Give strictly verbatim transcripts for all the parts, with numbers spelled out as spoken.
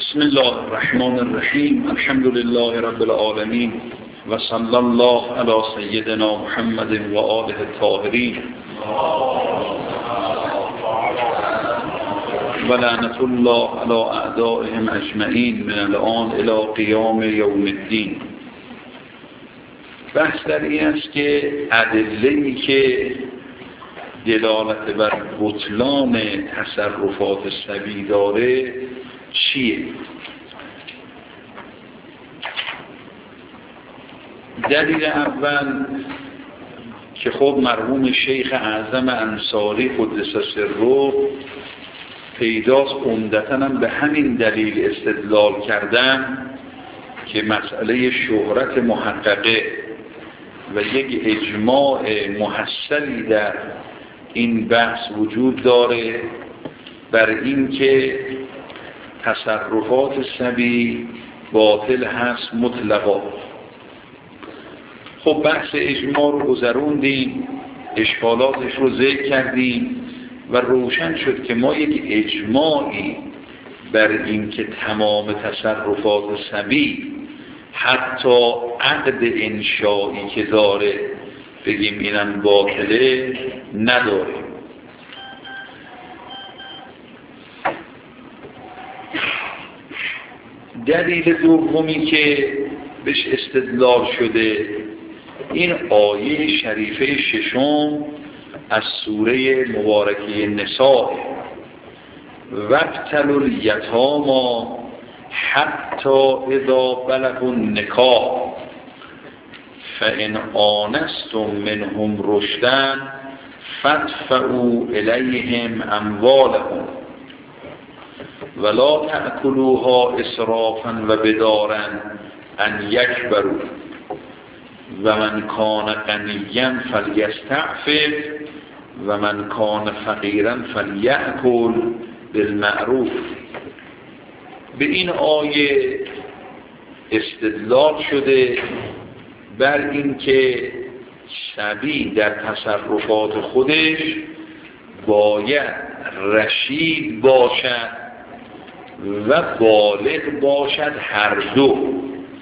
بسم الله الرحمن الرحیم. الحمد لله رب العالمین و صلی الله علی سیدنا محمد و آله الطاهرین و لعنت الله علی اعدائهم اجمعین من الان الی قیام یوم الدین. بحث در این است که ادله‌ای که دلالت بر بطلان تصرفات سبی داره چیه؟ دلیل اول که خب مرحوم شیخ اعظم انصاری قدس سره پیداست عمدتاً هم به همین دلیل استدلال کردن که مسئله شهرت محققه و یک اجماع محصلی در این بحث وجود داره بر این که تصرفات سبی باطل هست مطلقا. خب بحث اجماع رو گذروندیم، اشکالاتش رو ذکر کردیم و روشن شد که ما یک اجماعی بر این که تمام تصرفات سبی حتی عقد انشایی که داره بگیم اینم باطله نداریم. دلیل دومی که بهش استدلال شده این آیه شریفه ششم از سوره مبارکه نساء وابتلوا الیتامی حتی اذا بلغوا النکاح فان آنستم منهم رشدا فادفعوا الیهم اموالهم ولا تأکلوها اسرافا و بدارا ان یکبروا و من کان غنیا فلیستعفف و من کان فقیرا فلیأکل بالمعروف. به این آیه استدلال شده بر این که سبی در تصرفات خودش باید رشید باشد و بالغ باشد هر دو،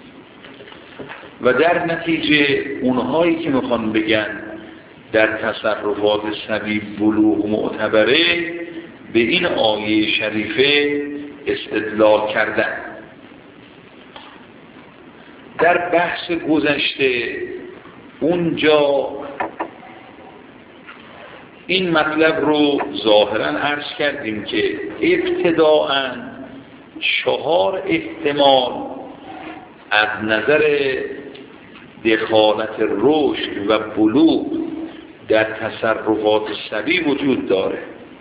و در نتیجه اونهایی که میخوان بگن در تصرفات سبی بلوغ معتبره به این آیه شریفه استدلال کردن. در بحث گذشته اونجا این مطلب رو ظاهراً عرض کردیم که ابتداءً چهار احتمال از نظر دخالت رشد و بلوغ در تصرفات سبی وجود داره.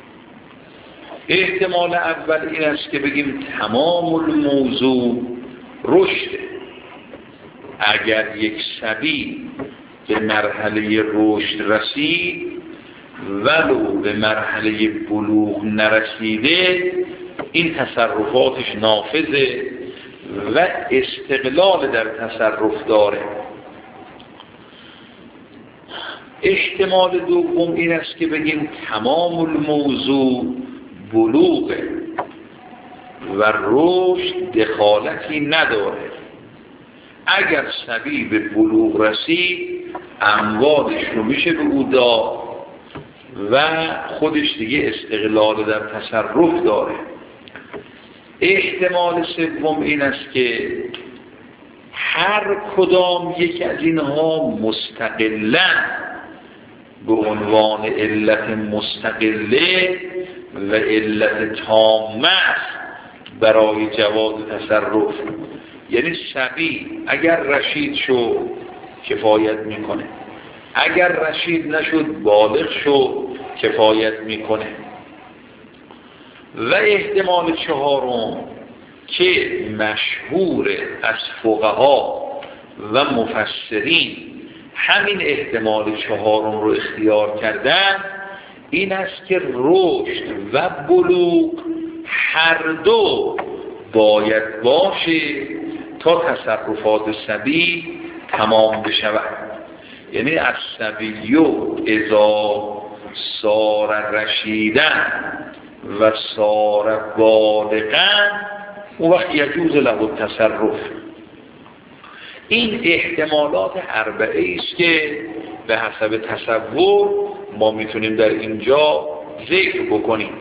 احتمال اول این است که بگیم تمام الموضوع رشده. اگر یک سبی به مرحله رشد رسید ولو به مرحله بلوغ نرسیده این تصرفاتش نافذه و استقلال در تصرف داره. احتمال دوم این است که بگیم تمام الموضوع بلوغه و رشد دخالتی نداره. اگر سبی به بلوغ رسید اموالش رو میشه به او داد و خودش دیگه استقلال در تصرف داره. احتمال سوم این است که هر کدام یک از اینها مستقلاً به عنوان علت مستقله و علت تامه برای جواز تصرف. یعنی سبی اگر رشید شد کفایت میکنه، اگر رشید نشد بالغ شد کفایت میکنه. و احتمال چهارم که مشهور از فقها و مفسرین همین احتمال چهارم رو اختیار کردن این است که رشد و بلوغ هر دو باید باشه تا تصرفات سبی تمام بشود. یعنی از سبیو اذا صار رشیدن و صار بالغا اون وقت یجوز له التصرف. این احتمالات اربعه است که به حسب تصور ما میتونیم در اینجا ذکر بکنیم.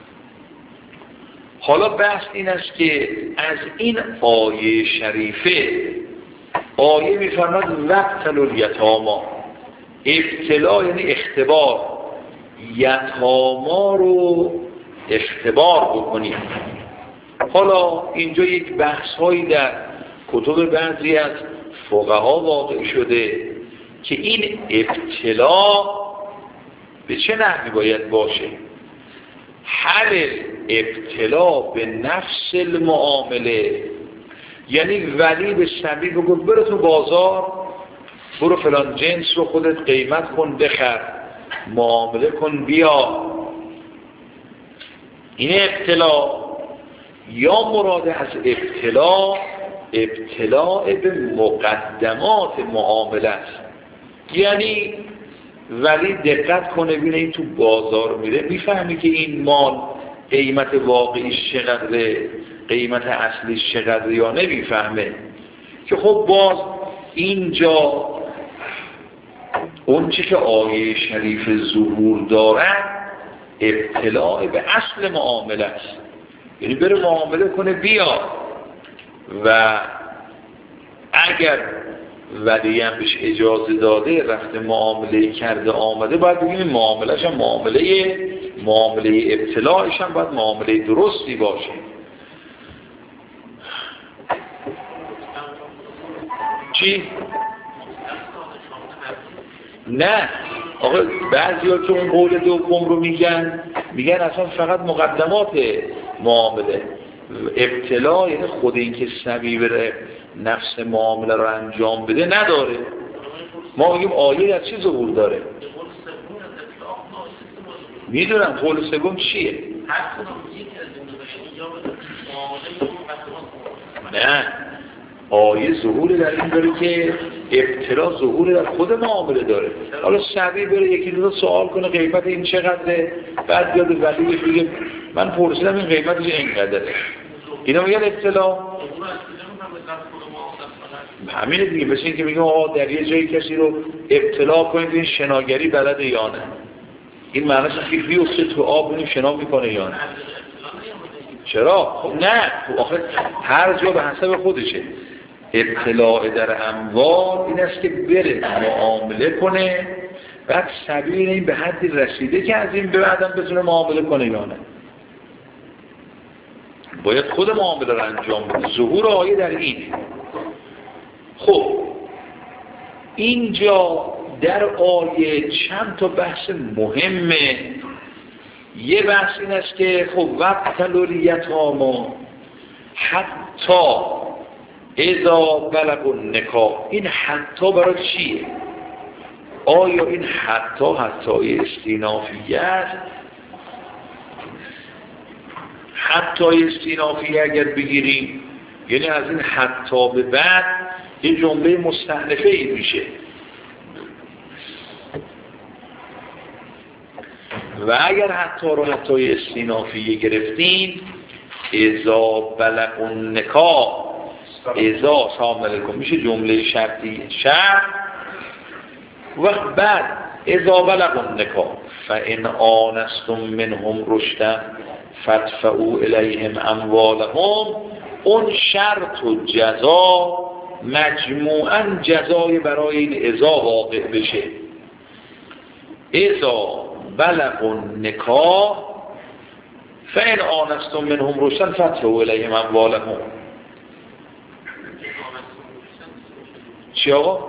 حالا بحث این است که از این آیه شریفه، آیه میفرماد وقتلوا الیتامی، ابتلا یعنی اختبار، یتاما رو اختبار بکنیم. حالا اینجا یک بحث هایی در کتب بعضی از فقها واقع شده که این ابتلا به چه نحوی باید باشه. هل ابتلا به نفس المعامله، یعنی ولی به صبی بگو برو تو بازار، برو فلان جنس رو خودت قیمت کن بخر، معامله کن بیا، این ابتلا. یا مراد از ابتلا ابتلاء به مقدمات معامله است، یعنی ولی دقت کنه بینه این تو بازار میره میفهمی که این مال قیمت واقعیش چقدره، قیمت اصلیش چقدره یا نمیفهمه. که خب باز اینجا اون چی که آیه شریف ظهور دارد ابتلاء به اصل معامله است، یعنی بره معامله کنه بیا، و اگر ولی هم بهش اجازه داده رفته معامله کرده آمده، باید بگیم معاملهش هم معامله معامله ابتلاعش هم باید معامله درستی باشه. چی؟ نه آقا بعضی ها که اون قول دوم رو میگن میگن اصلا فقط مقدمات معامله، ابتلا یعنی خود این که سبی بره نفس معامله رو انجام بده نداره. ما میگیم آیه از چی ظهور داره؟ میدونم قول سوم چیه؟ نه آیه ظهور در این داره که ابتلا ظهور در خود معامله داره. حالا سبی بره یکی دو سوال کنه قیمت این چقدره، بعد یاد ولی بگه من پرسیدم این قیمتش اینقدره، اینا میگن ابتلا. همینه دیگه، مثل این که میگم آقا در یه جایی کسی رو ابتلا کنید این شناگری بلده یا نه، این معنیش که بیفته تو آب ببینیم شنا میکنه یا نه. چرا؟ خب نه آخه هر جا به حسب خودشه. ابتلاع در اموال این است که بره معامله کنه، بعد سبیل این به حدی رسیده که از این به بعدم بتونه معامله کنه یا نه. باید خود معامله رو انجام بده. ظهور آیه در اینه. خب اینجا در آیه چند تا بحث مهمه. یه بحث این است که خب وقتلوا الیتامی حتی اذا بلغوا النکاح، این حتی برای چیه؟ آیا این حتی حتی استینافیه است؟ حتی استینافیه اگر بگیریم یعنی از این حتی به بعد یه جمله مستأنفه ای میشه، و اگر حتی رو حتی استینافیه گرفتیم اذا بلغوا النکاح، اذا سامل کن میشه جمله شرطی شرط، و بعد اذا بلغوا النکاح فان آنستم منهم رشدا فادفعوا الیهم اموالهم، اون شرط و جزا مجموعاً جزای برای این اذا واقع بشه. اذا بلغوا النکاح فان آنستم منهم رشدا فادفعوا الیهم اموالهم. چی آقا؟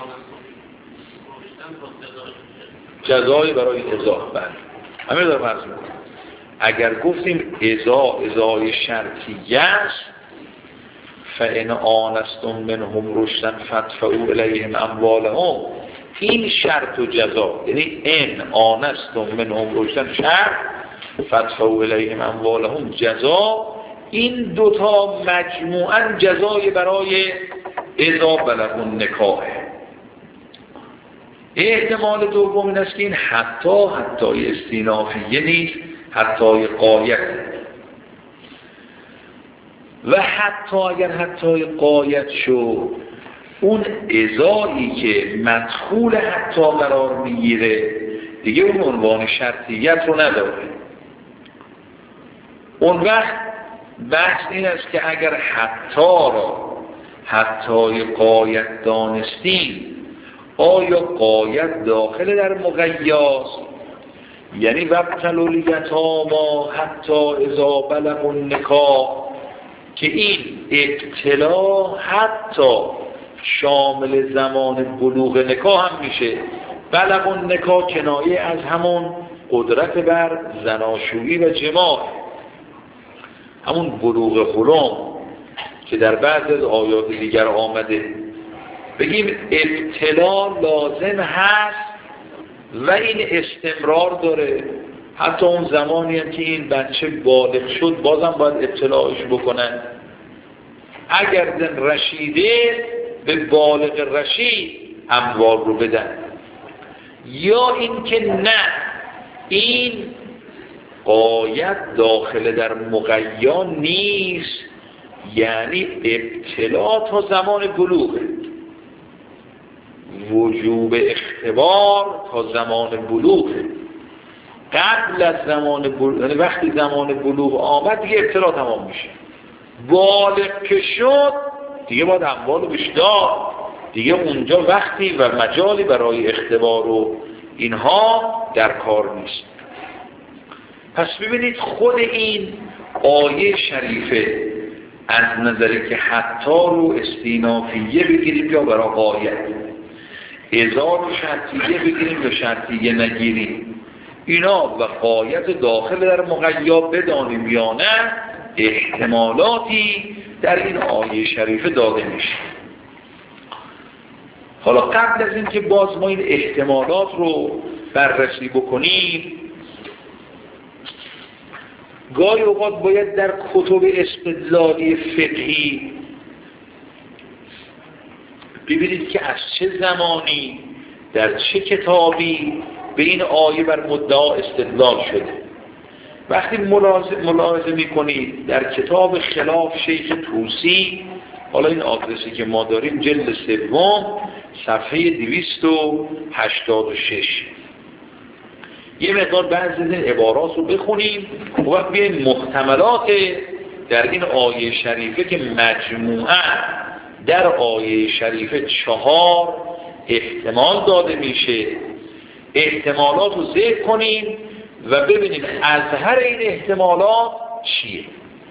جزای برای اذا. بله همین دارم عرض میکنم. اگر گفتیم اذا اذای شرطیه است، فان آنستم منهم رشدا فادفعوا الیهم اموالهم، این شرط و جزا یعنی ان آنستم منهم رشدا شرط، فادفعوا الیهم اموالهم جزا، این دوتا مجموعاً جزای برای اذا بلغوا النکاح. احتمال دوم این است که این حتی حتی استینافیه نیست، حتی قایت. و حتی اگر حتی قایت شد، اون ازایی که مدخول حتی قرار میگیره دیگه اون عنوان شرطیت رو نداره. اون وقت بحث این است که اگر حتی را حتی قایت دانستیم، آیا قایت داخل در مقیاست؟ یعنی وقتلو الیتاما حتی اذا بلغ النکاح، که این ابتلا حتی شامل زمان بلوغ نکاح هم میشه. بلغ النکاح کنایه از همون قدرت بر زناشویی و جماع، همون بلوغ حلم که در بعض از آیات دیگر آمده. بگیم ابتلا لازم هست و این استمرار داره، حتی اون زمانی هم که این بچه بالغ شد بازم باید ابتلاش بکنن. اگر زن رشیده به بالغ رشید اموال رو بدن، یا این که نه این قایت داخل در مقیا نیست، یعنی ابتلا تا زمان بلوغه، وجوب اختبار تا زمان بلوغه. قبل از زمان بلوغ، یعنی وقتی زمان بلوغ آمد دیگه ابتلا تمام میشه. بالغ که شد دیگه باید اموالو بهش داد، دیگه اونجا وقتی و مجالی برای اختبار و اینها در کار نیست. پس ببینید خود این آیه شریفه از نظری که حتی رو استینافیه بگیریم یا برای قایت، ازا رو شرطیه بگیریم یا شرطیه نگیریم، اینا و قایت داخل در مقیا بدانیم یا نه، احتمالاتی در این آیه شریفه داده میشه. حالا قبل از این که باز ما این احتمالات رو بررسی بکنیم، گاهی اوقات باید در کتب استدلالی فقهی ببینید که از چه زمانی در چه کتابی به این آیه بر مدعا استدلال شده. وقتی ملاحظه میکنید در کتاب خلاف شیخ طوسی، حالا این آدرسی که ما داریم جلد سوم صفحه دویست و هشتاد و شش، یه مقدار بعضی از این عبارات رو بخونیم و وقت بیاییم محتملات در این آیه شریفه که مجموعاً در آیه شریفه چهار احتمال داده میشه، احتمالات رو ذکر کنیم و ببینیم از هر این احتمالات چیه.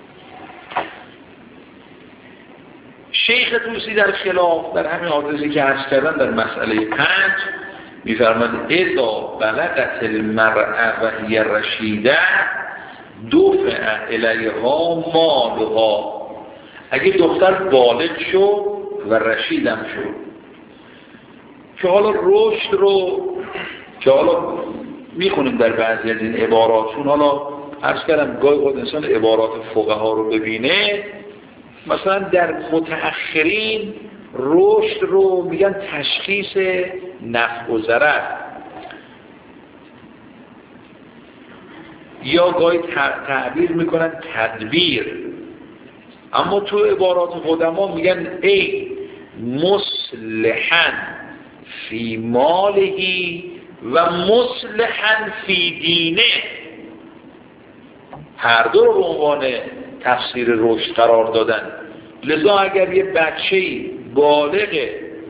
شیخ طوسی در خلاف در همین آدرسی که عرض کردن در مسئله پنج میفرماند اذا بلغت المرأة و هی رشیده دفع الیها مالها، اگه دختر بالغ شد و رشیدم شد، که حالا رشد رو که حالا میخونیم در بعضی از این عبارات، چون حالا عرض کردم گاهی خود انسان عبارات فقها رو ببینه، مثلا در متأخرین رشد رو میگن تشخیص نفع و ضرر، یا گاهی تعبیر میکنن تدبیر، اما تو عبارات قدما میگن ای مصلحا فی مالهی و مصلحا فی دینه، هر دو رو به عنوان تفسیر رشد قرار دادن. لذا اگر یه بچه‌ای بالغ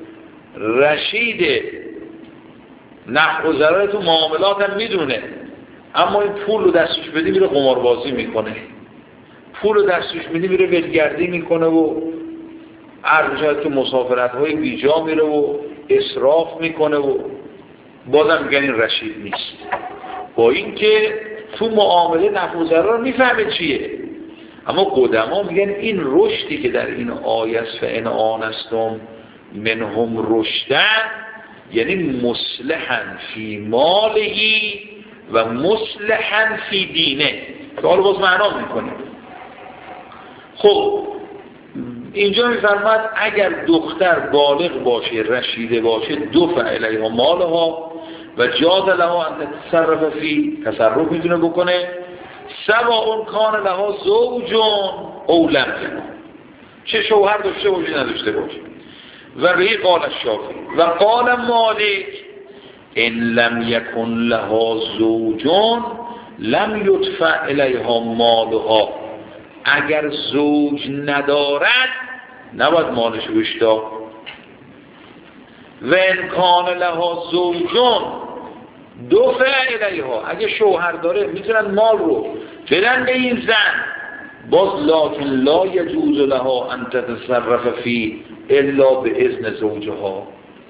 رشید نفع و ضرر تو معاملات هم میدونه، اما این پول رو دستش بدی میره قماربازی میکنه، پول رو دستش میدی میره ولگردی میکنه و هر جایی که مسافرت های بیجا میره و اسراف میکنه و بازم میگن این رشید نیست، با اینکه تو معامله نفع و ضرر میفهمه چیه. اما قدما میگن این رشدی که در این آیه است و ان آنستم منهم رشدن، یعنی مصلحا فی مالهی و مصلحا فی دینه، که حالا باز معنا میکنیم. خب اینجا میفرماد اگر دختر بالغ باشه رشیده باشه دفع الیها مالها و جاز لها ان تتصرف فی، تصرف میتونه بکنه، سواء کان لها زوجون او لم یکن، چه شوهر داشته باشه نداشته باشه. و به قال الشافعی و قال مالک ان لم یکن لها زوجون لم یدفع الیها مالها، اگر زوج ندارد نباید مالش رو بهش داد. و ان کان لها زوجون دفع الیها، اگه شوهر داره میتونن مال رو بدن به این زن، باز لکن لا یجوز لها ان تتصرف فی الا به اذن زوجها.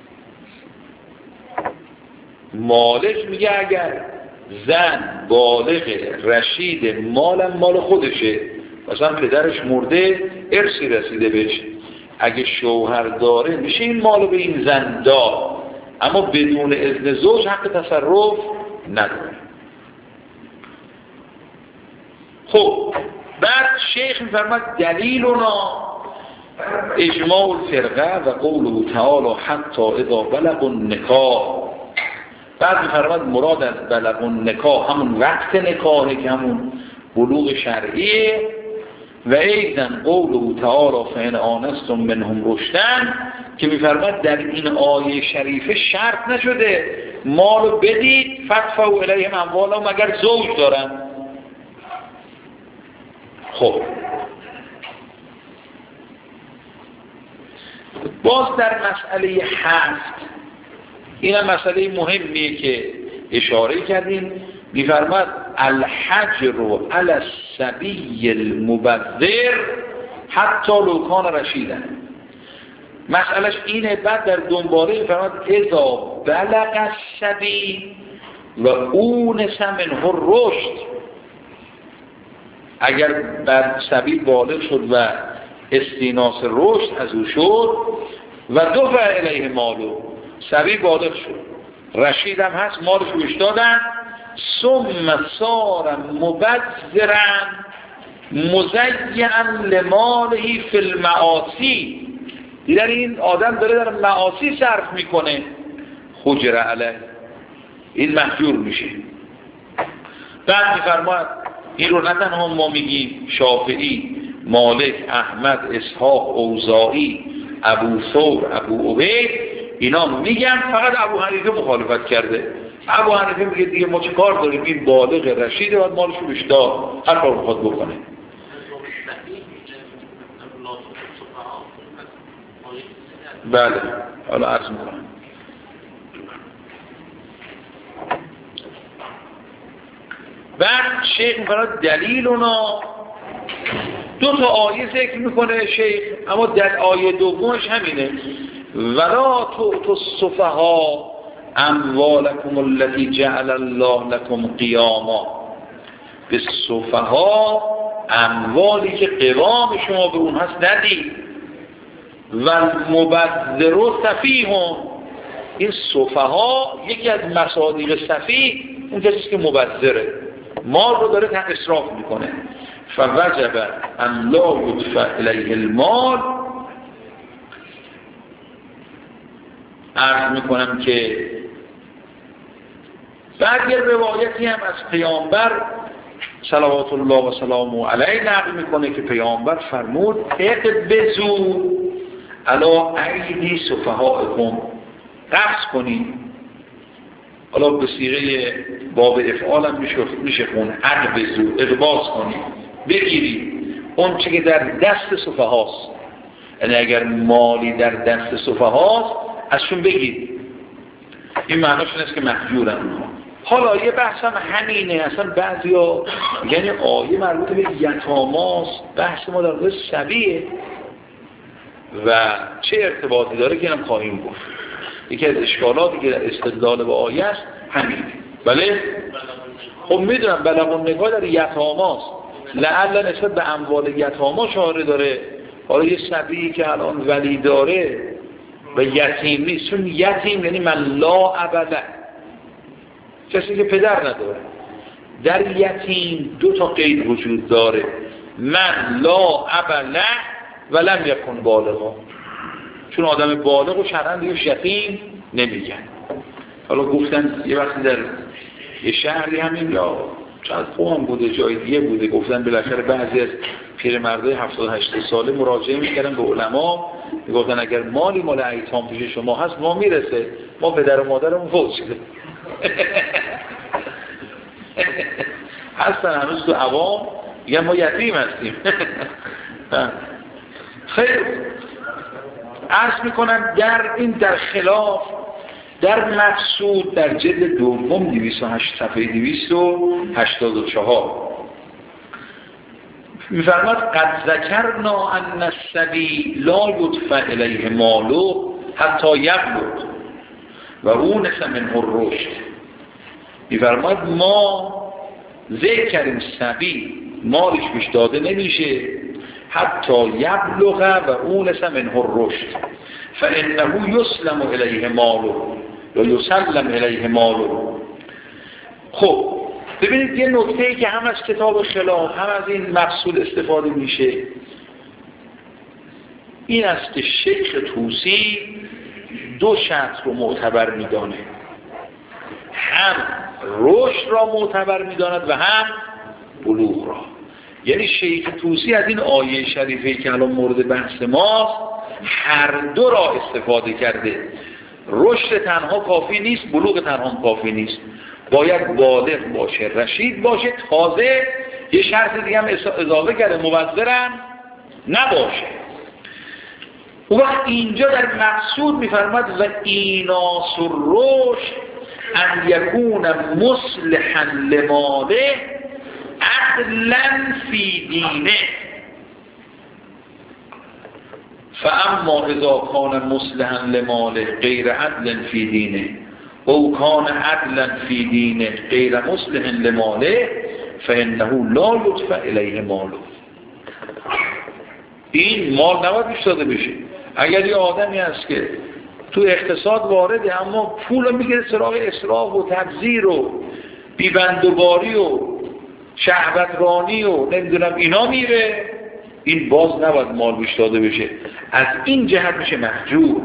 مالک میگه اگر زن بالغ رشید مالم مال خودشه، مثلا پدرش مرده ارثی رسیده بهش، اگه شوهر داره میشه این مالو به این زن داد، اما بدون اذن زوج حق تصرف نداره. خب بعد شیخ میفرماد دلیلنا اجماع الفرقه و قوله تعالی حتی اذا بلغ النکاح. بعد میفرماد مراد از بلغ النکاح همون وقت نکاحه که همون بلوغ شرعیه. و ایضا قوله تعالی فإن آنستم منهم رشدا، که میفرماد در این آیه شریفه شرط نشده مالو بدید فدفعوا الیهم اموالهم اگر زوج دارن. خب باز در مسئله هفت، این هم مسئله مهمیه که اشاره کردیم، میفرماد الحجر علی الصبی المبذر حتی لو کان رشیدا. مسئلهش اینه. بعد در دنباله میفرماد اذا بلغ الصبی و اونس منه الرشد، اگر بعد صبی بالغ شد و استیناس رشد از او شد و دفع الیه مالو، صبی بالغ شد رشید هم هست مالش روش دادن، ثم صار مبذرا مزیعا لماله فی المعاصی، دیدن این آدم داره در معاصی صرف میکنه، حجر علیه، این محجور میشه. بعد میفرماید این رو نه تنها ما میگیم، شافعی، مالک، احمد، اسحاق، اوزاعی، ابو ثور، ابو عبید اینا میگن، فقط ابو حنیفه مخالفت کرده. ابو حنیفه میگه دیگه ما چه کار داریم، این بالغ رشیده باید مالشو بهش داد، هر کار بخواد بکنه. بله حالا عرض میکنم. بعد شیخ میکنه دلیل اونا دو تا آیه ذکر میکنه شیخ، اما در آیه دومش همینه، ولا تؤتوا السفهاء اموالکم التي جعل الله لكم قیاما، به سفها اموالی که قوام شما به اون هست ندید. و مبذر سفیهون، این سفها یکی از مصادیق سفیه اون کسی که مبذره، مال رو داره تن اسراف میکنه. فوجب ان لا یدفع الیه المال. عرض میکنم که بعد یه روایتی هم از پیامبر صلوات الله و سلامه علیه نقل میکنه که پیامبر فرمود اقبضوا علی ایدی سفهائکم، قبض کنید. حالا به صیغه باب افعال هم میشه خون، اقبضوا، اقباض کنید، بگیرید اون چه که در دست سفهاست. یعنی اگر مالی در دست سفهاست ازشون بگیرید. این معناش نیست که محجورن. حالا یه بحث هم همینه، اصلا بعضیا یعنی آیه مربوط به یتاماست، بحث ما در مورد صبیه و چه ارتباطی داره که هم خواهیم گفت. یکی از اشکالاتی که در استدلال به آیه است همینه. بله؟ خب میدونم بلغ النکاح در یتاماست، لعل نسبت به اموال یتاما شاره داره. حالا یه صبی که الان ولی داره و یتیم نیست، چون یتیم یعنی من لا ابله، کسی که پدر نداره. در یتیم دو تا قید وجود داره، من لا ابله ولم یکن بالغا، چون آدم بالغ و شرعاً دیگه یتیم نمیگن. حالا گفتن یه وقتی در یه شهری همین یا شاید خوبم بوده، جای دیگه بوده، گفتن بالاخره بعضی از پیرمردای هفتاد و هشت ساله مراجعه میکردن به علما، میگفتن اگر مالی مال ایتام پیش شما هست ما میرسه، ما پدر و مادرمون فوت شده. هستن هنوز تو عوام میگن ما یتیم هستیم. خیلی عرض میکنم در این در خلاف در مقصود در جلد دوم دویست و هشت صفحه دویست و هشتاد و چهار میفرماد قد ذکرنا ان الصبی لا یدفع الیه مالو حتی یبلغ و اونس منه الرشد. میفرماد ما ذکر کردیم صبی مالش بهش داده نمیشه حتی یبلغ و اونس منه الرشد فانه یسلم الیه مالو یا یسلم الیه مالو. خب ببینید یه نکته ای که هم از کتاب خلاف هم از این مقصود استفاده میشه این است که شیخ طوسی دو شرط رو معتبر میدانه، هم رشد را معتبر میداند و هم بلوغ را. یعنی شیخ طوسی از این آیه شریفه که الان مورد بحث ماست هر دو را استفاده کرده. رشد تنها کافی نیست، بلوغ تنها کافی نیست، باید بالغ باشه، رشید باشه، تازه یه شرط دیگه هم اضافه کرده مبذرم نباشه. اون وقت اینجا در مقصود میفرماد و ایناس الرشد ان یکون مصلحا لماله عدلا فی دینه فاما اذا کان مصلحا لماله غیر عدل فی دینه او کان عدلا فی دینه غیر مصلح لماله فانه لا یدفع الیه ماله. این مال نباید بیش داده بشه. اگر یه آدمی هست که تو اقتصاد وارده اما پول میگیره سراغ اسراف و تبذیر و بیبندوباری و شهوترانی و نمیدونم اینا میره، این باز نباید مال بیش داده بشه، از این جهت میشه محجور.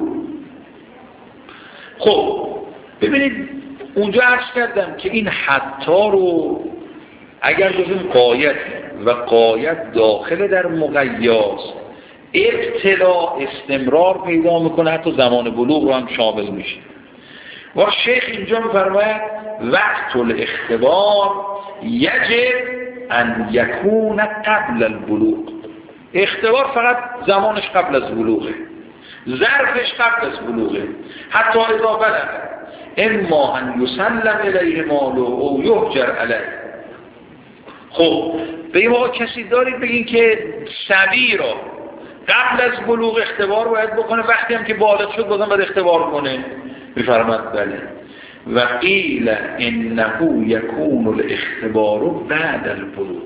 خب ببینید اونجا عرض کردم که این حتی رو اگر بگیم قایت و قایت داخل در مقیاس ابتلا استمرار پیدا میکنه، حتی زمان بلوغ رو هم شامل میشه. و شیخ اینجا میفرماید وقت الاختبار یجب ان یکون قبل البلوغ. اختبار فقط زمانش قبل از بلوغه، ظرفش قبل از بلوغه، حتی اذا بلغ اما ان یسلم الیه ماله او یهجر علیه. خب به این موقع کسی دارید بگین که صبی را قبل از بلوغ اختبار باید بکنه، وقتی هم که بالغ شد بازم باید اختبار کنه؟ میفرماد بله. و قیل انه یکون الاختبار بعد البلوغ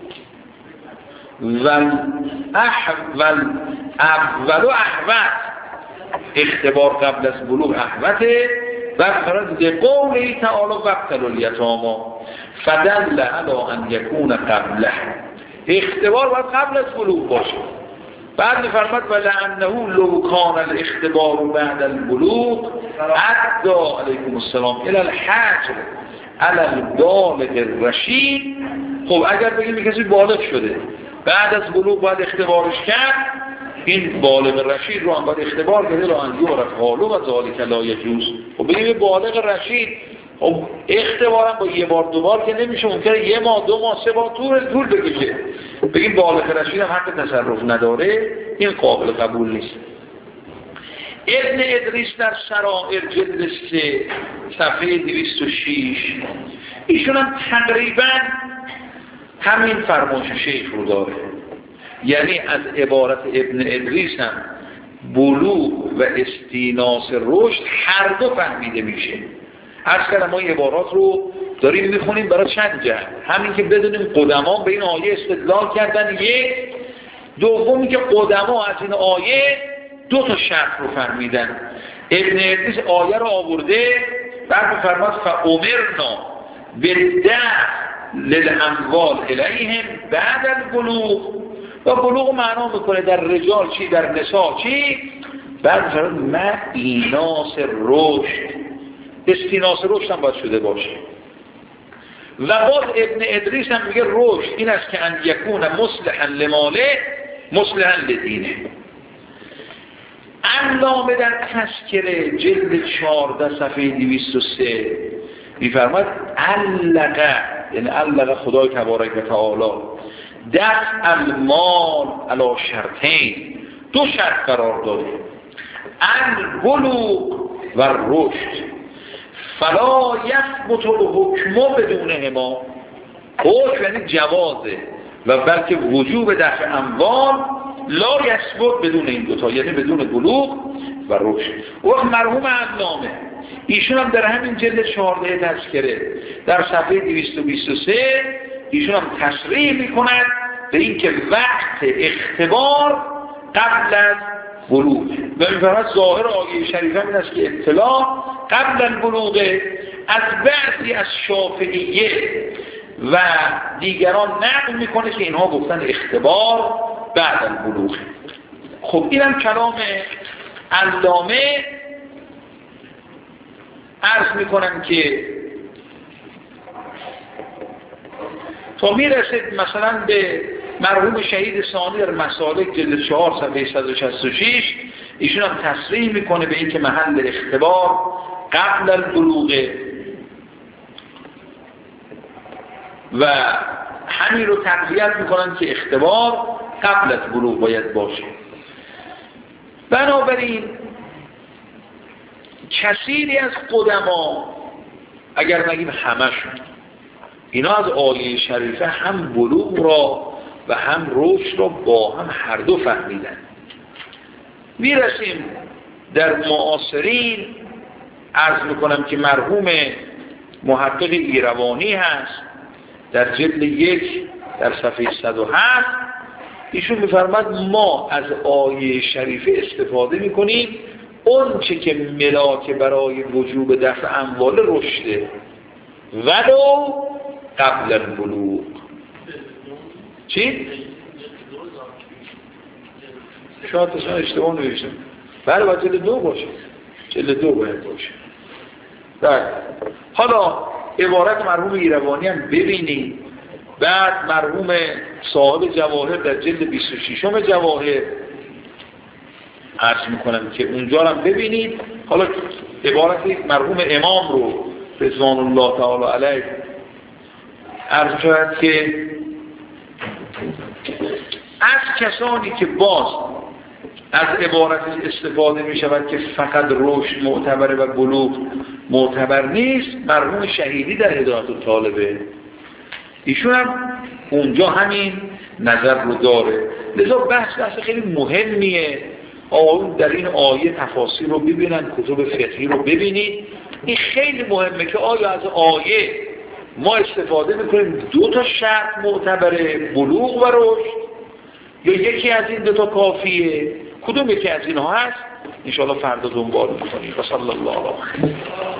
والاحول اول و احوط. اختبار قبل از بلوغ احوطه و فرض قوله تعالی وقتل الیتاما فدل علی ان یکون قبله. اختبار باید قبل از بلوغ باشه. بعد میفرماد ولعنه لو کان الاختبار بعد البلوغ ادى علیکم السلام الى الحجر علی البالغ الرشید. خب اگر بگیم کسی بالغ شده بعد از بلوغ باید اختبارش کرد، این بالغ رشید رو هم باید اختبار کنه را ان یعرف حاله و ذالک لا یجوز. خب بگیم بالغ رشید، خب اختبارم با یه بار دو بار که نمیشه، ممکنه یه ماه دو ماه سه ماه طول طول بکشه. بگیم بالغ رشید هم حق تصرف نداره، این قابل قبول نیست. ابن ادریس در سرائر جلد سه صفحه دویست و شش ایشون هم تقریبا همین فرمایش شیخ رو داره. یعنی از عبارت ابن ادریس هم بلوغ و استیناس رشد هر دو فهمیده میشه. عرض کردم ما این عبارات رو داریم میخونیم برای چند جهت. همین که بدونیم قدما به این آیه استدلال کردن، یک. دومی که قدما از این آیه دو تا شرط رو فهمیدن. ابن ادریس آیه رو آورده بعد میفرماد فامرنا بالدفع للاموال الیهم بعد البلوغ. و بلوغ معنا میکنه در رجال چی، در نساء چی. بعد میفرماد ما ایناس رشد، استیناس رشد هم باید شده باشه. و باز ابن ادریس هم میگه رشد این است که ان یکون مصلحا لماله مصلحا لدینه. علامه در تذکره جلد چهارده صفحه دویست و سه میفرماید علقه، یعنی علقه خدای تبارک و تعالی دفع المال علی شرطین، دو شرط قرار داده، البلوغ و رشد، فلا یثبت الحکم بدونهما، حکم یعنی جوازه و بلکه وجوب دفع اموال لا یثبت بدون این دوتا، یعنی بدون بلوغ و رشد. و مرحوم علامه ایشون هم در همین جلد چهارده تذکره در صفحه دویست و بیست و سه ایشون هم تصریح میکند به این که وقت اختبار قبل از بلوغ و میفرماید ظاهر آیه شریفه این است که اطلاع قبل البلوغ. از بعضی از شافعیه و دیگران نقل میکنه که اینها گفتن اختبار بعد البلوغ. خب اینم کلام علامه. عرض میکنم که تا میرسید مثلا به مرحوم شهید ثانی در مسالک جلد چهار صفحه صد و شصت و شش ایشون هم تصریح میکنه به این که محل اختبار قبل البلوغ و همین رو تقویت میکنن که اختبار قبل از بلوغ باید باشه. بنابراین کثیری از قدما، اگر نگیم همشون، اینا از آیه شریفه هم بلوغ را و هم رشد را با هم هر دو فهمیدن. میرسیم در معاصرین، عرض میکنم که مرحوم محقق ایروانی هست در جلد یک در صفحه صد و هفت ایشون میفرماد ما از آیه شریفه استفاده میکنیم اون چه که ملاک برای وجوب دفع اموال رشده ولو قبل البلوغ. چی؟ شاید اصلا اشتباه نوشتم. بله باید جلد دو باشه، جلد دو باید باشه. بله حالا عبارت مرحوم ایروانی هم ببینید. بعد مرحوم صاحب جواهر در جلد بیست و شش جواهر عرض میکنم که اونجا هم ببینید. حالا عبارت مرحوم امام رو رضوان الله تعالی علیه عرض شد که از کسانی که باز از عبارت استفاده می شود که فقط رشد معتبره و بلوغ معتبر نیست، مرحوم شهیدی در هدایت الطالبه ایشون هم اونجا همین نظر رو داره. لذا بحث بحث خیلی مهمیه. آقایون در این آیه تفاسیر رو ببینن، کتب فقهی رو ببینید. این خیلی مهمه که آیا از آیه ما استفاده میکنیم دو تا شرط معتبره، بلوغ و رشد، یا یکی از این دو تا کافیه؟ کدوم یکی از اینها هست؟ ان شاء الله فردا دنبال می‌کنیم. صلی الله علیه و